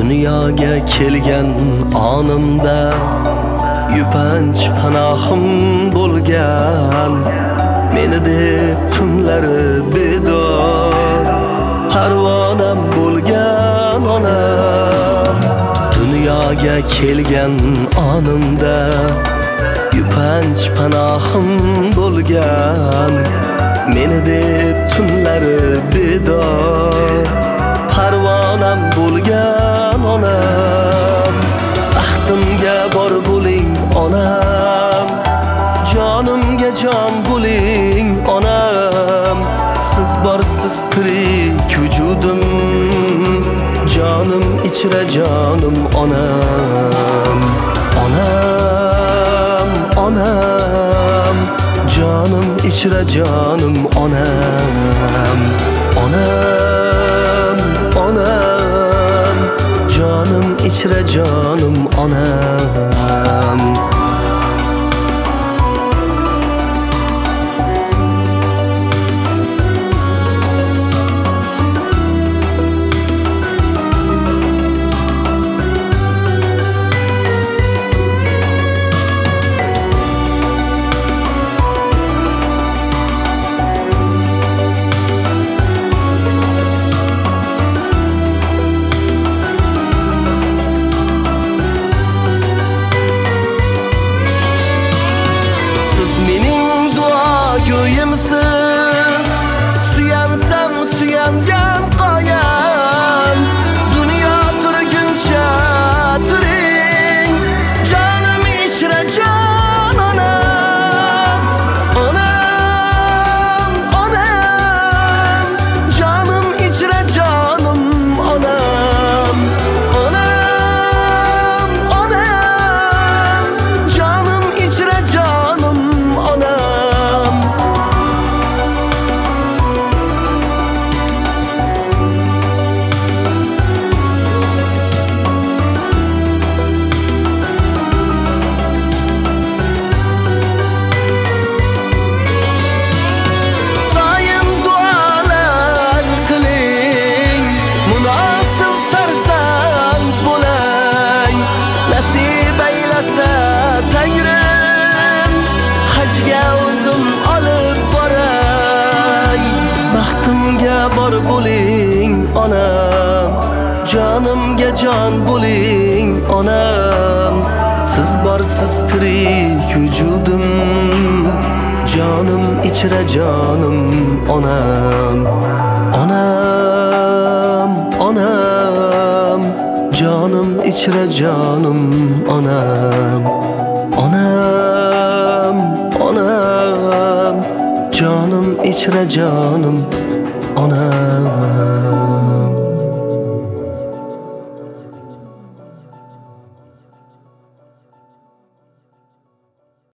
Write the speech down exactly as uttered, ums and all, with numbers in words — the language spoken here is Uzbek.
Dunyoga kelgan onimda yupanch panohim bo'lgan, meni deb tunlari bedor parvonam bo'lgan onam. Dunyoga kelgan onimda yupanch panohim bo'lgan, meni deb tunlari bedor parvonam bo'lgan onam. Baxtimga bor bo'ling onam, jonimga jon bo'ling onam. Siz borsiz tirik vujudim, jonim ichra jonim onam. Onam, onam, jonim ichra jonim onam. Onam, onam, jonim ichra jonim onam. Go'yimsiz suyansam suyangan qoyam, dunyo turguncha turing, jonim ichra jon onam. Onam, onam, jonim ichra jonim onam. Onam, onam, jonim ichra jonim onam. Baxtimga bor bo'ling onam, jonimga jon bo'ling onam. Siz borsiz tirik vujudim, jonim ichra jonim onam. Onam, onam, jonim ichra jonim onam. Onam, onam, jonim ichra jonim onam.